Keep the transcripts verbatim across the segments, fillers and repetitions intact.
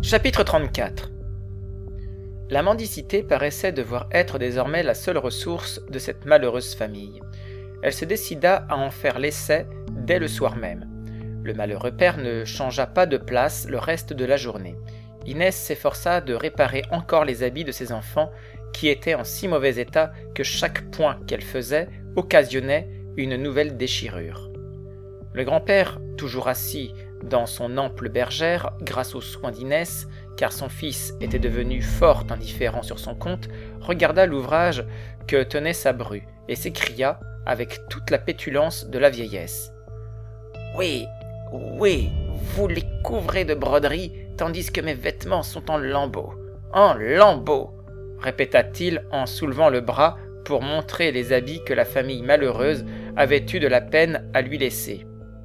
Chapitre trente-quatre. La mendicité paraissait devoir être désormais la seule ressource de cette malheureuse famille. Elle se décida à en faire l'essai dès le soir même. Le malheureux père ne changea pas de place le reste de la journée. Inès s'efforça de réparer encore les habits de ses enfants qui étaient en si mauvais état que chaque point qu'elle faisait occasionnait une nouvelle déchirure. Le grand-père, toujours assis dans son ample bergère grâce aux soins d'Inès, car son fils était devenu fort indifférent sur son compte, regarda l'ouvrage que tenait sa bru et s'écria avec toute la pétulance de la vieillesse. « Oui, oui, vous les couvrez de broderies, tandis que mes vêtements sont en lambeaux. En lambeaux !» répéta-t-il en soulevant le bras pour montrer les habits que la famille malheureuse avait eu de la peine à lui laisser.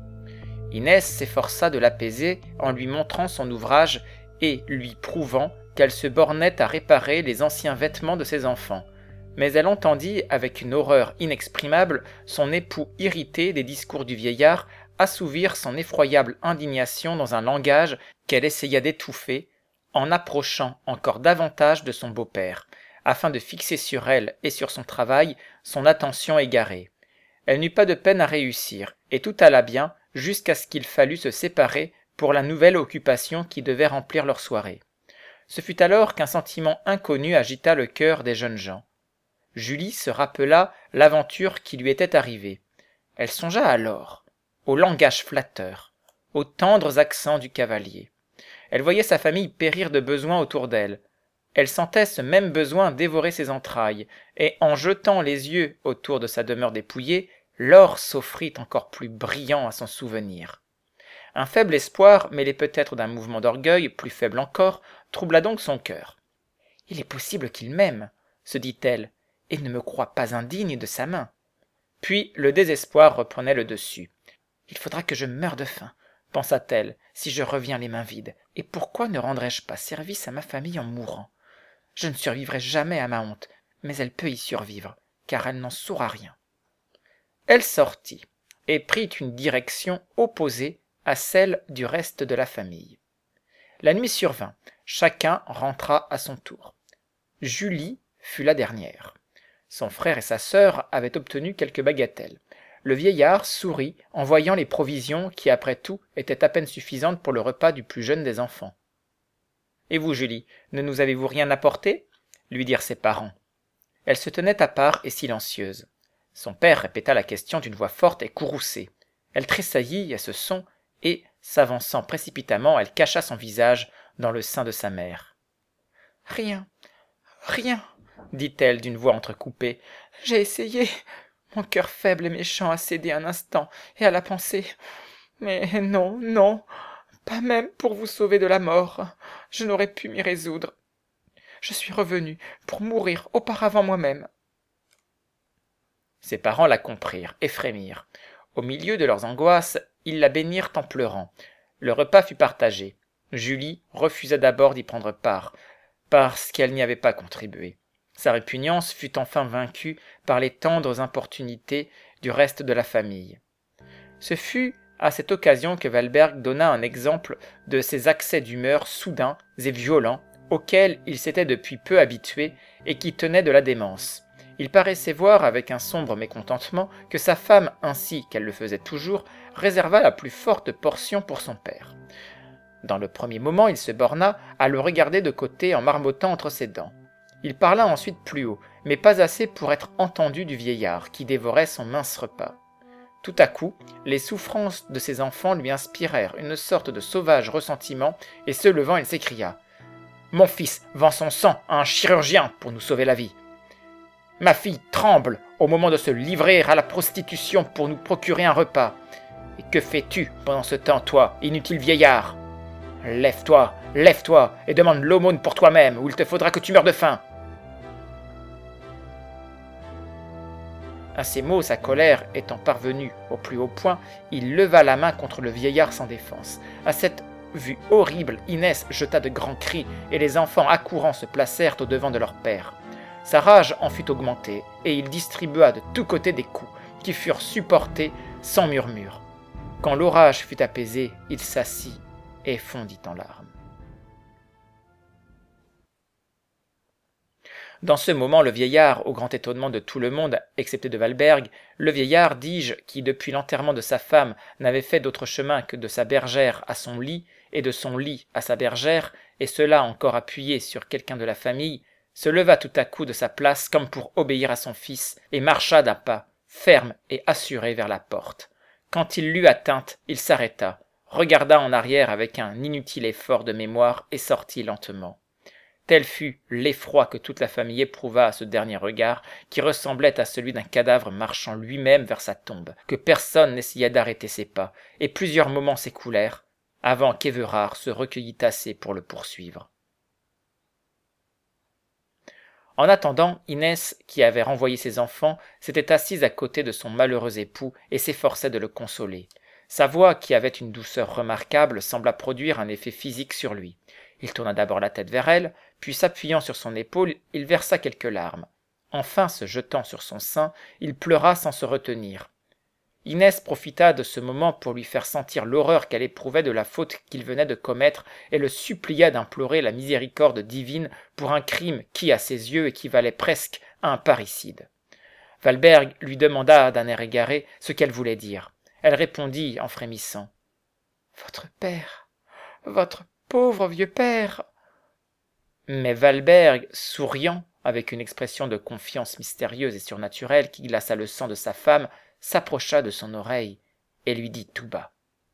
Inès s'efforça de l'apaiser en lui montrant son ouvrage et lui prouvant qu'elle se bornait à réparer les anciens vêtements de ses enfants. Mais elle entendit, avec une horreur inexprimable, son époux irrité des discours du vieillard assouvir son effroyable indignation dans un langage qu'elle essaya d'étouffer, en approchant encore davantage de son beau-père, afin de fixer sur elle et sur son travail son attention égarée. Elle n'eut pas de peine à réussir, et tout alla bien jusqu'à ce qu'il fallût se séparer pour la nouvelle occupation qui devait remplir leur soirée. Ce fut alors qu'un sentiment inconnu agita le cœur des jeunes gens. Julie se rappela l'aventure qui lui était arrivée. Elle songea alors au langage flatteur, aux tendres accents du cavalier. Elle voyait sa famille périr de besoin autour d'elle. Elle sentait ce même besoin dévorer ses entrailles, et en jetant les yeux autour de sa demeure dépouillée, l'or s'offrit encore plus brillant à son souvenir. Un faible espoir, mêlé peut-être d'un mouvement d'orgueil plus faible encore, troubla donc son cœur. « Il est possible qu'il m'aime, » se dit-elle, « et ne me croit pas indigne de sa main. » Puis le désespoir reprenait le dessus. « Il faudra que je meure de faim, » pensa-t-elle, « si je reviens les mains vides. Et pourquoi ne rendrais-je pas service à ma famille en mourant ? Je ne survivrai jamais à ma honte, mais elle peut y survivre, car elle n'en saura rien. » Elle sortit et prit une direction opposée à celle du reste de la famille. La nuit survint, chacun rentra à son tour. Julie fut la dernière. Son frère et sa sœur avaient obtenu quelques bagatelles. Le vieillard sourit en voyant les provisions qui, après tout, étaient à peine suffisantes pour le repas du plus jeune des enfants. « Et vous, Julie, ne nous avez-vous rien apporté ?» lui dirent ses parents. Elle se tenait à part et silencieuse. Son père répéta la question d'une voix forte et courroucée. Elle tressaillit à ce son et, s'avançant précipitamment, elle cacha son visage dans le sein de sa mère. « Rien, rien, » dit-elle d'une voix entrecoupée. « J'ai essayé. Mon cœur faible et méchant a cédé un instant et à la pensée. Mais non, non, pas même pour vous sauver de la mort. Je n'aurais pu m'y résoudre. Je suis revenue pour mourir auparavant moi-même. » Ses parents la comprirent et frémirent. Au milieu de leurs angoisses, ils la bénirent en pleurant. Le repas fut partagé. Julie refusa d'abord d'y prendre part, parce qu'elle n'y avait pas contribué. Sa répugnance fut enfin vaincue par les tendres importunités du reste de la famille. Ce fut à cette occasion que Valberg donna un exemple de ces accès d'humeur soudains et violents auxquels il s'était depuis peu habitué et qui tenaient de la démence. Il paraissait voir avec un sombre mécontentement que sa femme, ainsi qu'elle le faisait toujours, réserva la plus forte portion pour son père. Dans le premier moment, il se borna à le regarder de côté en marmottant entre ses dents. Il parla ensuite plus haut, mais pas assez pour être entendu du vieillard, qui dévorait son mince repas. Tout à coup, les souffrances de ses enfants lui inspirèrent une sorte de sauvage ressentiment, et se levant, il s'écria « Mon fils vend son sang à un chirurgien pour nous sauver la vie. Ma fille tremble au moment de se livrer à la prostitution pour nous procurer un repas. Et que fais-tu pendant ce temps, toi, inutile vieillard ? Lève-toi, lève-toi, et demande l'aumône pour toi-même, ou il te faudra que tu meurs de faim. » À ces mots, sa colère étant parvenue au plus haut point, il leva la main contre le vieillard sans défense. À cette vue horrible, Inès jeta de grands cris, et les enfants accourant se placèrent au devant de leur père. Sa rage en fut augmentée, et il distribua de tous côtés des coups, qui furent supportés sans murmure. Quand l'orage fut apaisé, il s'assit et fondit en larmes. Dans ce moment, le vieillard, au grand étonnement de tout le monde, excepté de Valberg, le vieillard, dis-je, qui depuis l'enterrement de sa femme n'avait fait d'autre chemin que de sa bergère à son lit, et de son lit à sa bergère, et cela encore appuyé sur quelqu'un de la famille, se leva tout à coup de sa place comme pour obéir à son fils, et marcha d'un pas, ferme et assuré vers la porte. Quand il l'eut atteinte, il s'arrêta, regarda en arrière avec un inutile effort de mémoire, et sortit lentement. Tel fut l'effroi que toute la famille éprouva à ce dernier regard, qui ressemblait à celui d'un cadavre marchant lui-même vers sa tombe, que personne n'essaya d'arrêter ses pas, et plusieurs moments s'écoulèrent, avant qu'Éverard se recueillît assez pour le poursuivre. En attendant, Inès, qui avait renvoyé ses enfants, s'était assise à côté de son malheureux époux et s'efforçait de le consoler. Sa voix, qui avait une douceur remarquable, sembla produire un effet physique sur lui. Il tourna d'abord la tête vers elle, puis s'appuyant sur son épaule, il versa quelques larmes. Enfin, se jetant sur son sein, il pleura sans se retenir. Inès profita de ce moment pour lui faire sentir l'horreur qu'elle éprouvait de la faute qu'il venait de commettre et le supplia d'implorer la miséricorde divine pour un crime qui, à ses yeux, équivalait presque à un parricide. Valberg lui demanda d'un air égaré ce qu'elle voulait dire. Elle répondit en frémissant. « Votre père, votre pauvre vieux père !» Mais Valberg, souriant, avec une expression de confiance mystérieuse et surnaturelle qui glaça le sang de sa femme, s'approcha de son oreille et lui dit tout bas.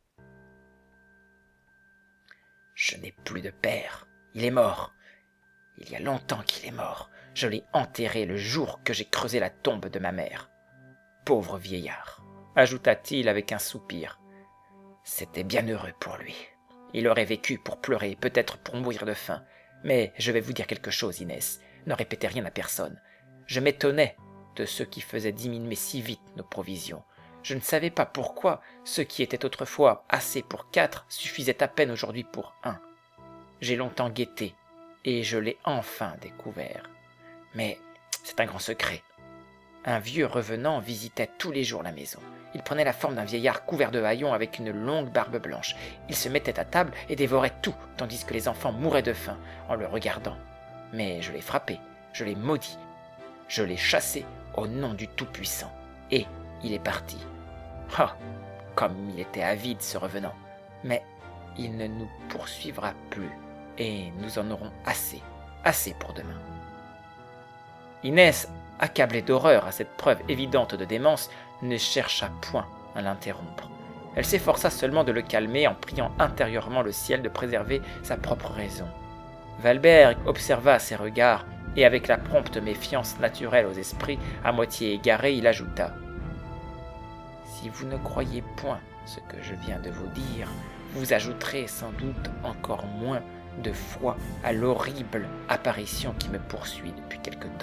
« Je n'ai plus de père, il est mort. Il y a longtemps qu'il est mort. Je l'ai enterré le jour que j'ai creusé la tombe de ma mère. Pauvre vieillard, ajouta-t-il avec un soupir. C'était bien heureux pour lui. Il aurait vécu pour pleurer, peut-être pour mourir de faim. Mais je vais vous dire quelque chose, Inès. Ne répétez rien à personne. Je m'étonnais de ceux qui faisaient diminuer si vite nos provisions. Je ne savais pas pourquoi ce qui était autrefois assez pour quatre suffisait à peine aujourd'hui pour un. J'ai longtemps guetté, et je l'ai enfin découvert. Mais c'est un grand secret. Un vieux revenant visitait tous les jours la maison. Il prenait la forme d'un vieillard couvert de haillons avec une longue barbe blanche. Il se mettait à table et dévorait tout, tandis que les enfants mouraient de faim en le regardant. Mais je l'ai frappé, je l'ai maudit, je l'ai chassé au nom du Tout-Puissant. Et il est parti. Ah, comme il était avide, ce revenant. Mais il ne nous poursuivra plus, et nous en aurons assez, assez pour demain. Inès, accablée d'horreur à cette preuve évidente de démence, ne chercha point à l'interrompre. Elle s'efforça seulement de le calmer en priant intérieurement le ciel de préserver sa propre raison. Valberg observa ses regards, et avec la prompte méfiance naturelle aux esprits à moitié égarés, il ajouta « Si vous ne croyez point ce que je viens de vous dire, vous ajouterez sans doute encore moins de foi à l'horrible apparition qui me poursuit depuis quelque temps. »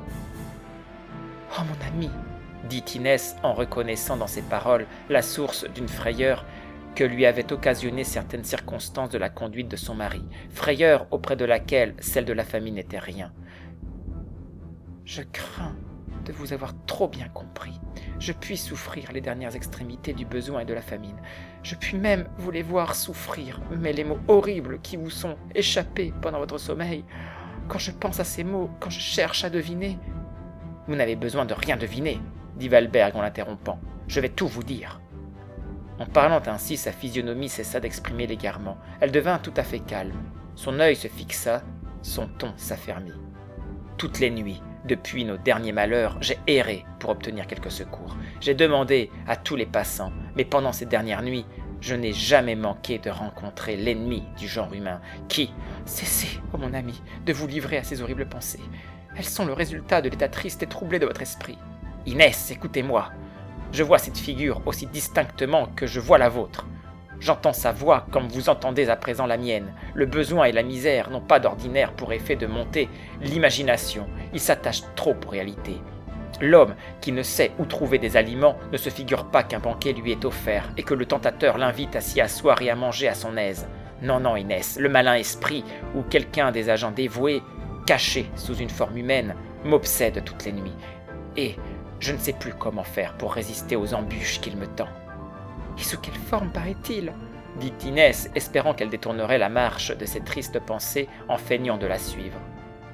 « Oh mon ami !» dit Inès en reconnaissant dans ses paroles la source d'une frayeur que lui avaient occasionné certaines circonstances de la conduite de son mari, frayeur auprès de laquelle celle de la famille n'était rien. « Je crains de vous avoir trop bien compris. Je puis souffrir les dernières extrémités du besoin et de la famine. Je puis même vous les voir souffrir, mais les mots horribles qui vous sont échappés pendant votre sommeil, quand je pense à ces mots, quand je cherche à deviner... » « Vous n'avez besoin de rien deviner, » dit Valberg en l'interrompant. « Je vais tout vous dire. » En parlant ainsi, sa physionomie cessa d'exprimer l'égarement. Elle devint tout à fait calme. Son œil se fixa, son ton s'affermit. Toutes les nuits, depuis nos derniers malheurs, j'ai erré pour obtenir quelques secours. J'ai demandé à tous les passants, mais pendant ces dernières nuits, je n'ai jamais manqué de rencontrer l'ennemi du genre humain, qui... Cessez, ô mon ami, de vous livrer à ces horribles pensées. Elles sont le résultat de l'état triste et troublé de votre esprit. Inès, écoutez-moi. Je vois cette figure aussi distinctement que je vois la vôtre. J'entends sa voix comme vous entendez à présent la mienne. Le besoin et la misère n'ont pas d'ordinaire pour effet de monter l'imagination. Ils s'attachent trop aux réalités. L'homme qui ne sait où trouver des aliments ne se figure pas qu'un banquet lui est offert et que le tentateur l'invite à s'y asseoir et à manger à son aise. Non, non, Inès, le malin esprit ou quelqu'un des agents dévoués caché sous une forme humaine, m'obsède toutes les nuits, et je ne sais plus comment faire pour résister aux embûches qu'il me tend. « Et sous quelle forme paraît-il » dit Inès, espérant qu'elle détournerait la marche de ses tristes pensées en feignant de la suivre.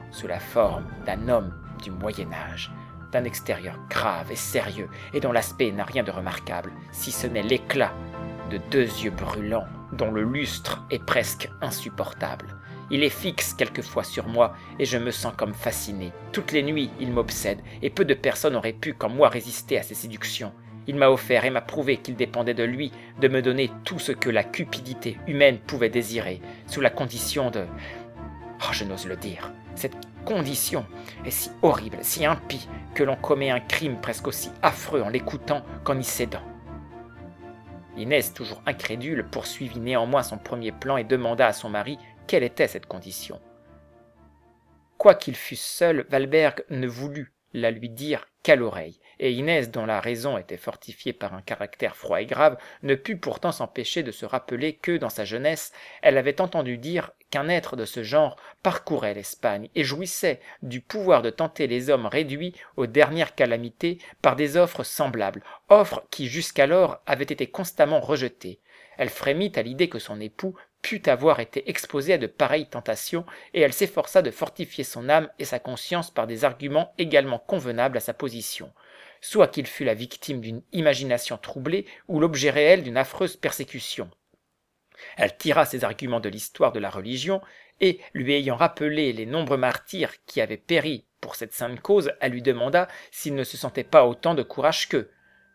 sous la forme d'un homme du Moyen-Âge, d'un extérieur grave et sérieux, et dont l'aspect n'a rien de remarquable, si ce n'est l'éclat de deux yeux brûlants, dont le lustre est presque insupportable. Il est fixe quelquefois sur moi, et je me sens comme fasciné. Toutes les nuits, il m'obsède, et peu de personnes auraient pu, comme moi, résister à ses séductions. Il m'a offert et m'a prouvé qu'il dépendait de lui de me donner tout ce que la cupidité humaine pouvait désirer, sous la condition de... Oh, je n'ose le dire. Cette condition est si horrible, si impie, que l'on commet un crime presque aussi affreux en l'écoutant qu'en y cédant. Inès, toujours incrédule, poursuivit néanmoins son premier plan et demanda à son mari quelle était cette condition. Quoiqu'il fût seul, Valberg ne voulut la lui dire qu'à l'oreille, et Inès, dont la raison était fortifiée par un caractère froid et grave, ne put pourtant s'empêcher de se rappeler que, dans sa jeunesse, elle avait entendu dire qu'un être de ce genre parcourait l'Espagne et jouissait du pouvoir de tenter les hommes réduits aux dernières calamités par des offres semblables, offres qui jusqu'alors avaient été constamment rejetées. Elle frémit à l'idée que son époux pût avoir été exposé à de pareilles tentations, et elle s'efforça de fortifier son âme et sa conscience par des arguments également convenables à sa position, soit qu'il fût la victime d'une imagination troublée ou l'objet réel d'une affreuse persécution. Elle tira ses arguments de l'histoire de la religion, et, lui ayant rappelé les nombreux martyrs qui avaient péri pour cette sainte cause, elle lui demanda s'il ne se sentait pas autant de courage qu'eux.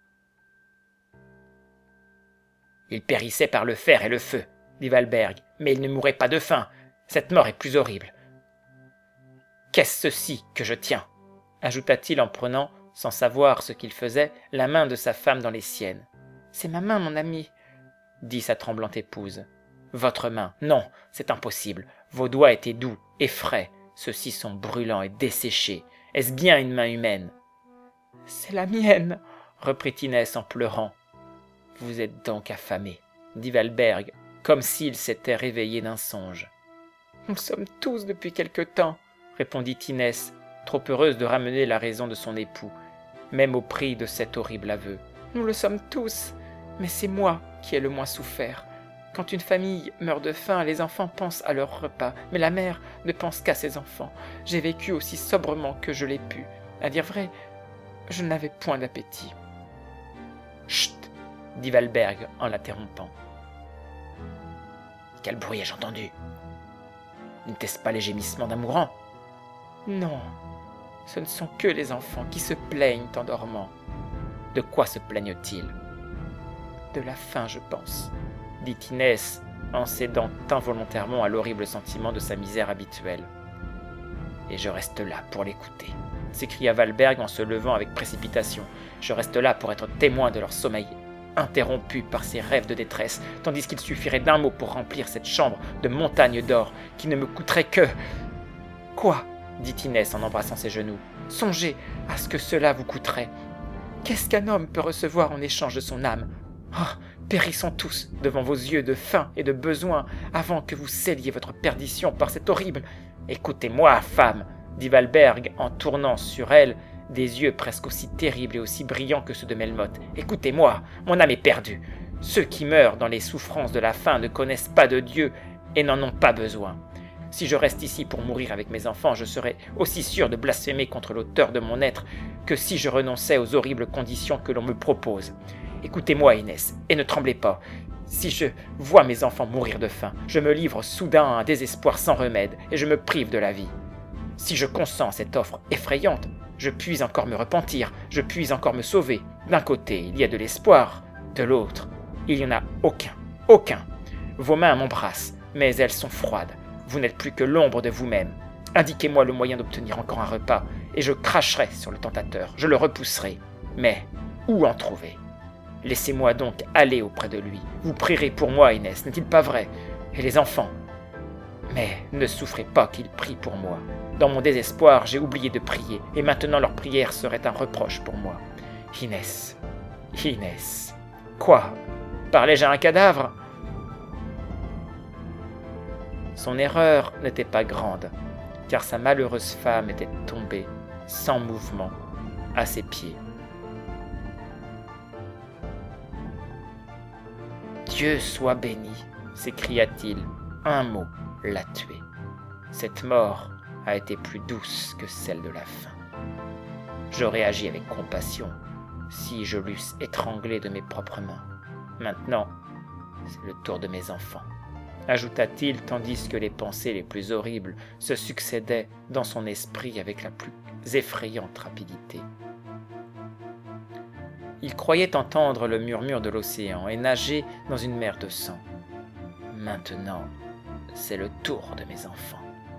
« Il périssait par le fer et le feu, dit Valberg, mais il ne mourait pas de faim. Cette mort est plus horrible. Qu'est-ce ceci que je tiens » ajouta-t-il en prenant, sans savoir ce qu'il faisait, la main de sa femme dans les siennes. « C'est ma main, mon ami, » dit sa tremblante épouse. « Votre main, non, c'est impossible. Vos doigts étaient doux et frais. Ceux-ci sont brûlants et desséchés. Est-ce bien une main humaine ?»« C'est la mienne, » reprit Inès en pleurant. « Vous êtes donc affamé, » dit Valberg, comme s'il s'était réveillé d'un songe. « Nous sommes tous depuis quelque temps, » répondit Inès, trop heureuse de ramener la raison de son époux, même au prix de cet horrible aveu. « Nous le sommes tous, mais c'est moi qui ai le moins souffert. Quand une famille meurt de faim, les enfants pensent à leur repas, mais la mère ne pense qu'à ses enfants. J'ai vécu aussi sobrement que je l'ai pu. À dire vrai, je n'avais point d'appétit. »« Chut !» dit Valberg en l'interrompant. « Quel bruit ai-je entendu ? N'était-ce pas les gémissements d'un mourant ? » ?»« Non, ce ne sont que les enfants qui se plaignent en dormant. »« De quoi se plaignent-ils ? » ?»« De la faim, je pense, » dit Inès en cédant involontairement à l'horrible sentiment de sa misère habituelle. « Et je reste là pour l'écouter, » s'écria Valberg en se levant avec précipitation. « Je reste là pour être témoin de leur sommeil interrompu par ces rêves de détresse, tandis qu'il suffirait d'un mot pour remplir cette chambre de montagnes d'or qui ne me coûterait que... »« Quoi ?» dit Inès en embrassant ses genoux. « Songez à ce que cela vous coûterait. Qu'est-ce qu'un homme peut recevoir en échange de son âme ? Oh, périssons tous devant vos yeux de faim et de besoin avant que vous scelliez votre perdition par cette horrible... »« Écoutez-moi, femme !» dit Valberg en tournant sur elle des yeux presque aussi terribles et aussi brillants que ceux de Melmoth. « Écoutez-moi, mon âme est perdue. Ceux qui meurent dans les souffrances de la faim ne connaissent pas de Dieu et n'en ont pas besoin. Si je reste ici pour mourir avec mes enfants, je serai aussi sûr de blasphémer contre l'auteur de mon être que si je renonçais aux horribles conditions que l'on me propose. Écoutez-moi, Inès, et ne tremblez pas. Si je vois mes enfants mourir de faim, je me livre soudain à un désespoir sans remède et je me prive de la vie. Si je consens à cette offre effrayante, je puis encore me repentir, je puis encore me sauver. D'un côté, il y a de l'espoir, de l'autre, il n'y en a aucun, aucun. Vos mains m'embrassent, mais elles sont froides. Vous n'êtes plus que l'ombre de vous-même. Indiquez-moi le moyen d'obtenir encore un repas, et je cracherai sur le tentateur, je le repousserai. Mais où en trouver ? Laissez-moi donc aller auprès de lui. Vous prierez pour moi, Inès, n'est-il pas vrai ? Et les enfants ? Mais ne souffrez pas qu'ils prient pour moi. Dans mon désespoir, j'ai oublié de prier, et maintenant leur prière serait un reproche pour moi. Inès, Inès, quoi ? Parlais-je à un cadavre ? Son erreur n'était pas grande, car sa malheureuse femme était tombée, sans mouvement, à ses pieds. « Dieu soit béni !» s'écria-t-il. Un mot l'a tué. Cette mort a été plus douce que celle de la faim. J'aurais agi avec compassion si je l'eusse étranglée de mes propres mains. Maintenant, c'est le tour de mes enfants, ajouta-t-il tandis que les pensées les plus horribles se succédaient dans son esprit avec la plus effrayante rapidité. Il croyait entendre le murmure de l'océan et nager dans une mer de sang. Maintenant, c'est le tour de mes enfants.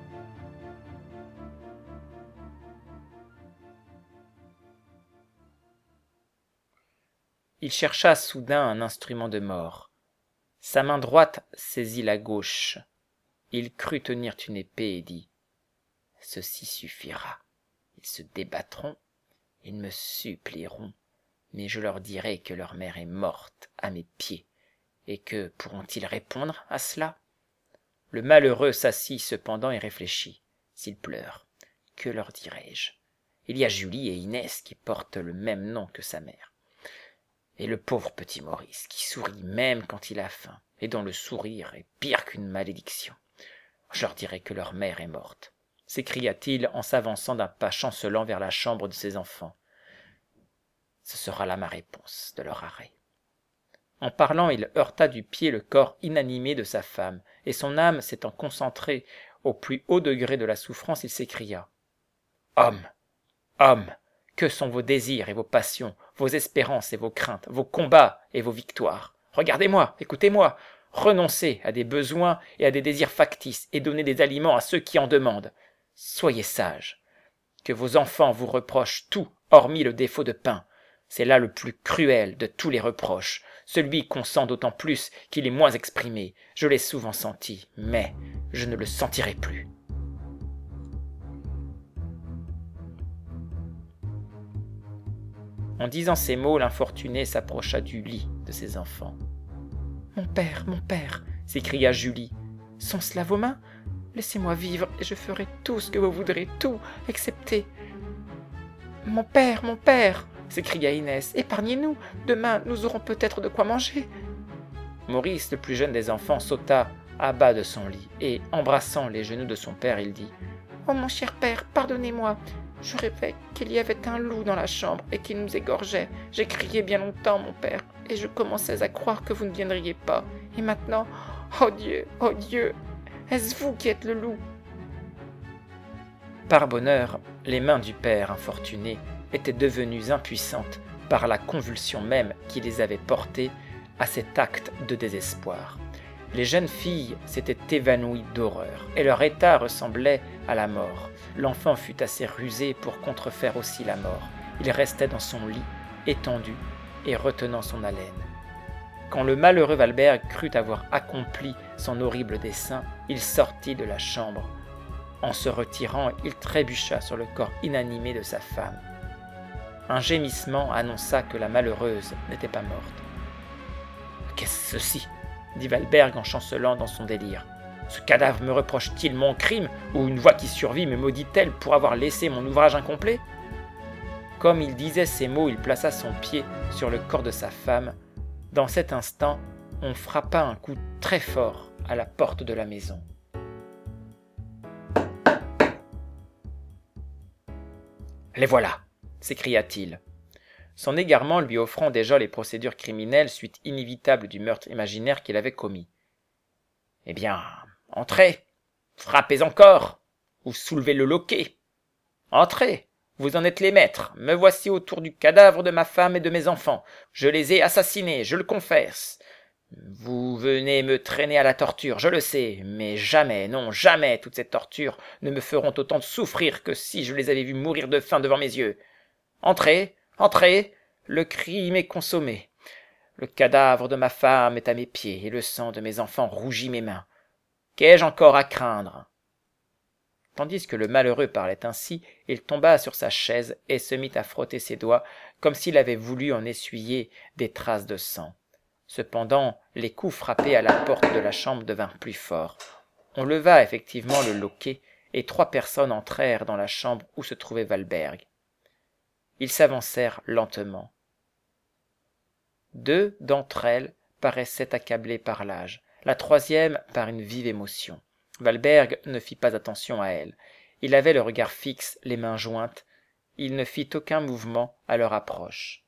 Il chercha soudain un instrument de mort. Sa main droite saisit la gauche. Il crut tenir une épée et dit « Ceci suffira. Ils se débattront, ils me supplieront, mais je leur dirai que leur mère est morte à mes pieds, et que pourront-ils répondre à cela ?» Le malheureux s'assit cependant et réfléchit. S'ils pleurent, que leur dirai-je? Il y a Julie et Inès qui portent le même nom que sa mère. Et le pauvre petit Maurice, qui sourit même quand il a faim, et dont le sourire est pire qu'une malédiction. Je leur dirai que leur mère est morte, s'écria-t-il en s'avançant d'un pas chancelant vers la chambre de ses enfants. Ce sera là ma réponse de leur arrêt. En parlant, il heurta du pied le corps inanimé de sa femme, et son âme s'étant concentrée au plus haut degré de la souffrance, il s'écria « Homme, homme, que sont vos désirs et vos passions, vos espérances et vos craintes, vos combats et vos victoires? Regardez-moi, écoutez-moi, renoncez à des besoins et à des désirs factices et donnez des aliments à ceux qui en demandent. Soyez sages. Que vos enfants vous reprochent tout, hormis le défaut de pain. C'est là le plus cruel de tous les reproches, celui qu'on sent d'autant plus qu'il est moins exprimé. Je l'ai souvent senti, mais je ne le sentirai plus. » En disant ces mots, l'infortuné s'approcha du lit de ses enfants. « Mon père, mon père !» s'écria Julie. « Sont cela vos mains? Laissez-moi vivre et je ferai tout ce que vous voudrez, tout, excepté... »« Mon père, mon père !» s'écria Inès. « Épargnez-nous, demain nous aurons peut-être de quoi manger. » Maurice, le plus jeune des enfants, sauta à bas de son lit et, embrassant les genoux de son père, il dit « Oh mon cher père, pardonnez-moi. Je rêvais qu'il y avait un loup dans la chambre et qu'il nous égorgeait. J'ai crié bien longtemps, mon père, et je commençais à croire que vous ne viendriez pas. Et maintenant, oh Dieu, oh Dieu, est-ce vous qui êtes le loup ?» Par bonheur, les mains du père infortuné étaient devenues impuissantes par la convulsion même qui les avait portées à cet acte de désespoir. Les jeunes filles s'étaient évanouies d'horreur, et leur état ressemblait à la mort. L'enfant fut assez rusé pour contrefaire aussi la mort. Il restait dans son lit, étendu et retenant son haleine. Quand le malheureux Valberg crut avoir accompli son horrible dessein, il sortit de la chambre. En se retirant, il trébucha sur le corps inanimé de sa femme. Un gémissement annonça que la malheureuse n'était pas morte. « Qu'est-ce ceci ?» dit Valberg en chancelant dans son délire. « Ce cadavre me reproche-t-il mon crime, ou une voix qui survit me maudit-elle pour avoir laissé mon ouvrage incomplet ?» Comme il disait ces mots, il plaça son pied sur le corps de sa femme. Dans cet instant, on frappa un coup très fort à la porte de la maison. « Les voilà !» s'écria-t-il. Son égarement lui offrant déjà les procédures criminelles, suite inévitable du meurtre imaginaire qu'il avait commis. « Eh bien, entrez, frappez encore, ou soulevez le loquet. Entrez, vous en êtes les maîtres, me voici autour du cadavre de ma femme et de mes enfants. Je les ai assassinés, je le confesse. Vous venez me traîner à la torture, je le sais, mais jamais, non, jamais toutes ces tortures ne me feront autant souffrir que si je les avais vus mourir de faim devant mes yeux. Entrez, entrez, le crime est consommé. Le cadavre de ma femme est à mes pieds, et le sang de mes enfants rougit mes mains. Qu'ai-je encore à craindre ?» Tandis que le malheureux parlait ainsi, il tomba sur sa chaise et se mit à frotter ses doigts, comme s'il avait voulu en essuyer des traces de sang. Cependant, les coups frappés à la porte de la chambre devinrent plus forts. On leva effectivement le loquet, et trois personnes entrèrent dans la chambre où se trouvait Valberg. Ils s'avancèrent lentement. Deux d'entre elles paraissaient accablées par l'âge, la troisième par une vive émotion. Valberg ne fit pas attention à elle. Il avait le regard fixe, les mains jointes. Il ne fit aucun mouvement à leur approche.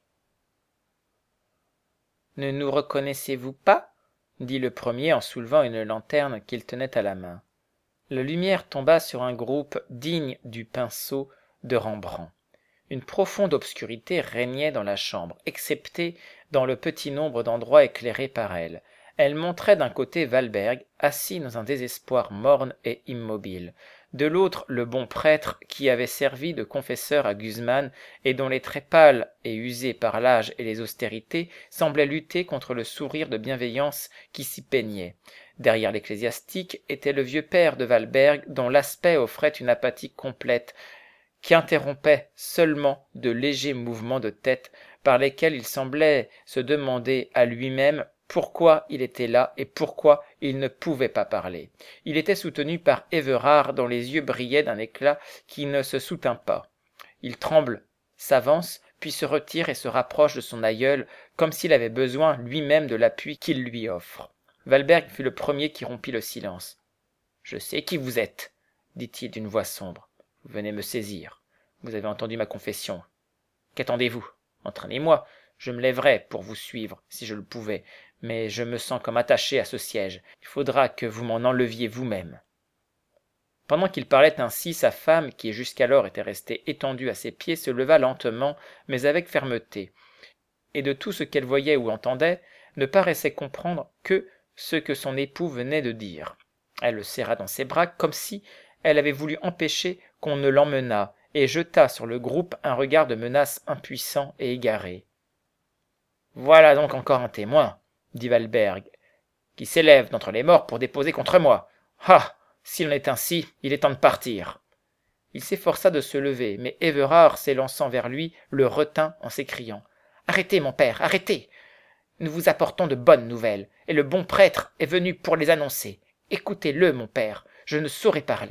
« Ne nous reconnaissez-vous pas ?» dit le premier en soulevant une lanterne qu'il tenait à la main. La lumière tomba sur un groupe digne du pinceau de Rembrandt. Une profonde obscurité régnait dans la chambre, excepté dans le petit nombre d'endroits éclairés par elle. Elle montrait d'un côté Valberg, assis dans un désespoir morne et immobile, de l'autre le bon prêtre qui avait servi de confesseur à Guzman et dont les traits pâles et usés par l'âge et les austérités semblaient lutter contre le sourire de bienveillance qui s'y peignait. Derrière l'ecclésiastique était le vieux père de Valberg dont l'aspect offrait une apathie complète, qui interrompait seulement de légers mouvements de tête par lesquels il semblait se demander à lui-même pourquoi il était là et pourquoi il ne pouvait pas parler. Il était soutenu par Évrard dont les yeux brillaient d'un éclat qui ne se soutint pas. Il tremble, s'avance, puis se retire et se rapproche de son aïeul comme s'il avait besoin lui-même de l'appui qu'il lui offre. Valberg fut le premier qui rompit le silence. « Je sais qui vous êtes, » dit-il d'une voix sombre. « Vous venez me saisir. Vous avez entendu ma confession. Qu'attendez-vous? Entraînez-moi. Je me lèverais pour vous suivre, si je le pouvais, mais je me sens comme attaché à ce siège. Il faudra que vous m'en enleviez vous-même. » Pendant qu'il parlait ainsi, sa femme, qui jusqu'alors était restée étendue à ses pieds, se leva lentement, mais avec fermeté, et de tout ce qu'elle voyait ou entendait, ne paraissait comprendre que ce que son époux venait de dire. Elle le serra dans ses bras, comme si elle avait voulu empêcher qu'on ne l'emmenât, et jeta sur le groupe un regard de menace impuissant et égaré. « Voilà donc encore un témoin, » dit Valberg, « qui s'élève d'entre les morts pour déposer contre moi. Ah, s'il en est ainsi, il est temps de partir. » Il s'efforça de se lever, mais Évrard, s'élançant vers lui, le retint en s'écriant. « Arrêtez, mon père, arrêtez! Nous vous apportons de bonnes nouvelles, et le bon prêtre est venu pour les annoncer. Écoutez-le, mon père, je ne saurais parler. »«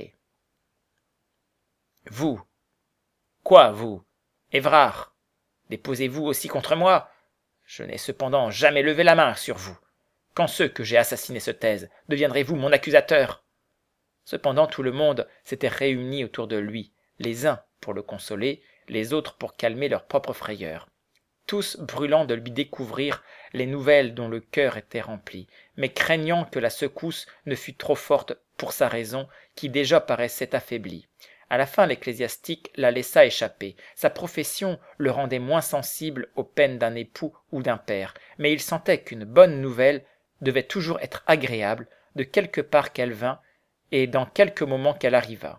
Vous? Quoi, vous? Évrard? Déposez-vous aussi contre moi? Je n'ai cependant jamais levé la main sur vous. Quand ceux que j'ai assassinés se taisent, deviendrez-vous mon accusateur? » Cependant tout le monde s'était réuni autour de lui, les uns pour le consoler, les autres pour calmer leur propre frayeur, tous brûlant de lui découvrir les nouvelles dont le cœur était rempli, mais craignant que la secousse ne fût trop forte pour sa raison, qui déjà paraissait affaiblie. À la fin, l'ecclésiastique la laissa échapper. Sa profession le rendait moins sensible aux peines d'un époux ou d'un père, mais il sentait qu'une bonne nouvelle devait toujours être agréable, de quelque part qu'elle vînt, et dans quelque moment qu'elle arrivât.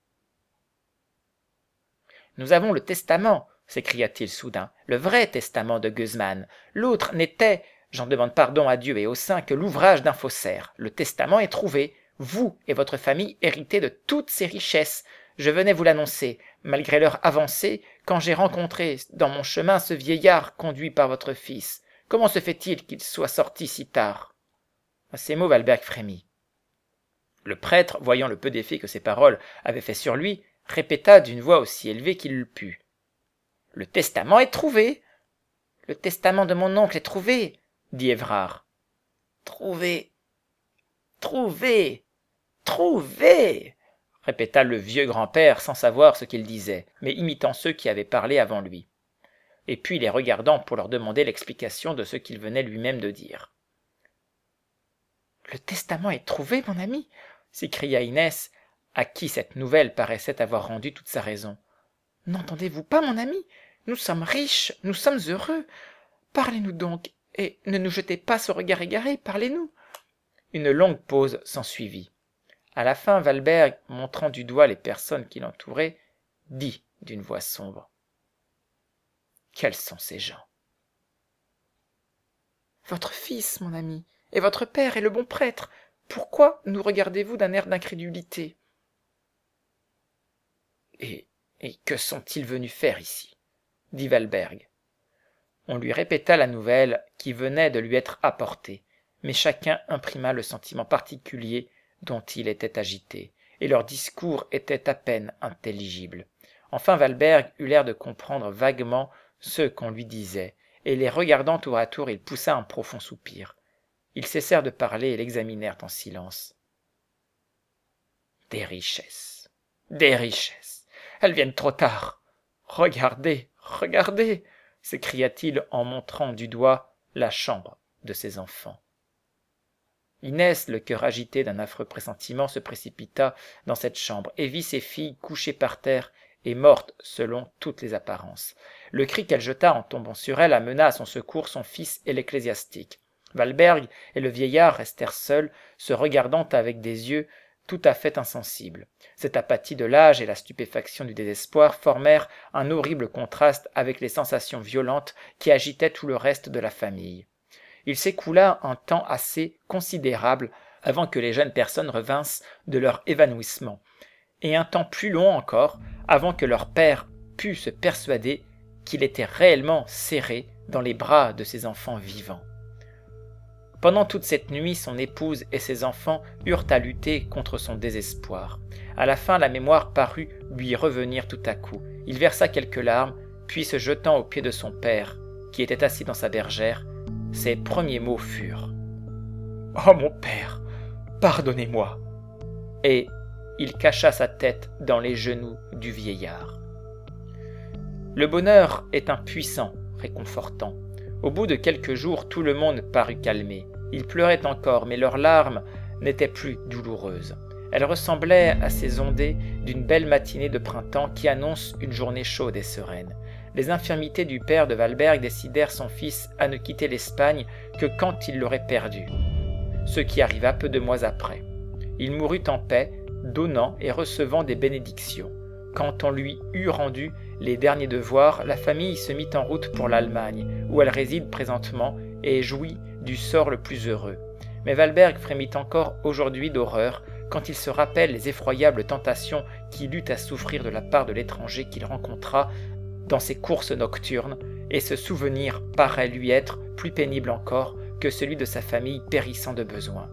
« Nous avons le testament !» s'écria-t-il soudain, « le vrai testament de Guzman. L'autre n'était, j'en demande pardon à Dieu et aux saints, que l'ouvrage d'un faussaire. Le testament est trouvé. Vous et votre famille héritez de toutes ces richesses. Je venais vous l'annoncer, malgré l'heure avancée, quand j'ai rencontré dans mon chemin ce vieillard conduit par votre fils. Comment se fait-il qu'il soit sorti si tard ?» À ces mots, Valberg frémit. Le prêtre, voyant le peu d'effet que ces paroles avaient fait sur lui, répéta d'une voix aussi élevée qu'il le put. « Le testament est trouvé !»« Le testament de mon oncle est trouvé !» dit Évrard. « Trouvé ! Trouvé ! Trouvé !» répéta le vieux grand-père sans savoir ce qu'il disait, mais imitant ceux qui avaient parlé avant lui, et puis les regardant pour leur demander l'explication de ce qu'il venait lui-même de dire. « Le testament est trouvé, mon ami !» s'écria Inès, à qui cette nouvelle paraissait avoir rendu toute sa raison. « N'entendez-vous pas, mon ami? Nous sommes riches, nous sommes heureux. Parlez-nous donc, et ne nous jetez pas ce regard égaré, parlez-nous. » Une longue pause s'ensuivit. À la fin, Valberg, montrant du doigt les personnes qui l'entouraient, dit d'une voix sombre. « Quels sont ces gens? »« Votre fils, mon ami, et votre père et le bon prêtre. Pourquoi nous regardez-vous d'un air d'incrédulité? »« Et, et que sont-ils venus faire ici ?» dit Valberg. On lui répéta la nouvelle qui venait de lui être apportée, mais chacun imprima le sentiment particulier dont il était agité, et leur discours était à peine intelligible. Enfin Valberg eut l'air de comprendre vaguement ce qu'on lui disait, et les regardant tour à tour, il poussa un profond soupir. Ils cessèrent de parler et l'examinèrent en silence. « Des richesses, Des richesses. Elles viennent trop tard. Regardez, regardez, s'écria-t-il en montrant du doigt la chambre de ses enfants. Inès, le cœur agité d'un affreux pressentiment, se précipita dans cette chambre et vit ses filles couchées par terre et mortes selon toutes les apparences. Le cri qu'elle jeta en tombant sur elle amena à son secours son fils et l'ecclésiastique. Valberg et le vieillard restèrent seuls, se regardant avec des yeux tout à fait insensibles. Cette apathie de l'âge et la stupéfaction du désespoir formèrent un horrible contraste avec les sensations violentes qui agitaient tout le reste de la famille. Il s'écoula un temps assez considérable avant que les jeunes personnes revinssent de leur évanouissement, et un temps plus long encore avant que leur père pût se persuader qu'il était réellement serré dans les bras de ses enfants vivants. Pendant toute cette nuit, son épouse et ses enfants eurent à lutter contre son désespoir. À la fin, la mémoire parut lui revenir tout à coup. Il versa quelques larmes, puis se jetant aux pieds de son père, qui était assis dans sa bergère, ses premiers mots furent « Oh mon père, pardonnez-moi !» Et il cacha sa tête dans les genoux du vieillard. Le bonheur est un puissant réconfortant. Au bout de quelques jours, tout le monde parut calmé. Ils pleuraient encore, mais leurs larmes n'étaient plus douloureuses. Elles ressemblaient à ces ondées d'une belle matinée de printemps qui annonce une journée chaude et sereine. Les infirmités du père de Valberg décidèrent son fils à ne quitter l'Espagne que quand il l'aurait perdu, ce qui arriva peu de mois après. Il mourut en paix, donnant et recevant des bénédictions. Quand on lui eut rendu les derniers devoirs, la famille se mit en route pour l'Allemagne, où elle réside présentement et jouit du sort le plus heureux. Mais Valberg frémit encore aujourd'hui d'horreur quand il se rappelle les effroyables tentations qu'il eut à souffrir de la part de l'étranger qu'il rencontra dans ses courses nocturnes, et ce souvenir paraît lui être plus pénible encore que celui de sa famille périssant de besoin.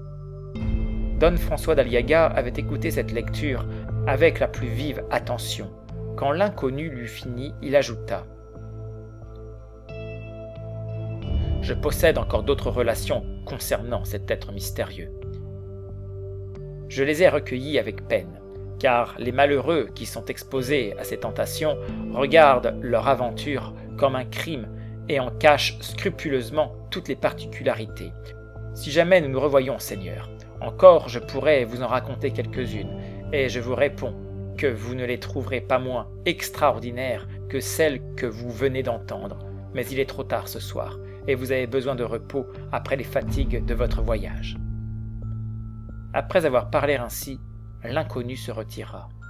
Don François d'Aliaga avait écouté cette lecture avec la plus vive attention. Quand l'inconnu l'eut fini, il ajouta « Je possède encore d'autres relations concernant cet être mystérieux. Je les ai recueillies avec peine, car les malheureux qui sont exposés à ces tentations regardent leur aventure comme un crime et en cachent scrupuleusement toutes les particularités. Si jamais nous nous revoyons, Seigneur, encore je pourrais vous en raconter quelques-unes, et je vous réponds que vous ne les trouverez pas moins extraordinaires que celles que vous venez d'entendre. Mais il est trop tard ce soir, et vous avez besoin de repos après les fatigues de votre voyage. » Après avoir parlé ainsi, l'inconnu se retira.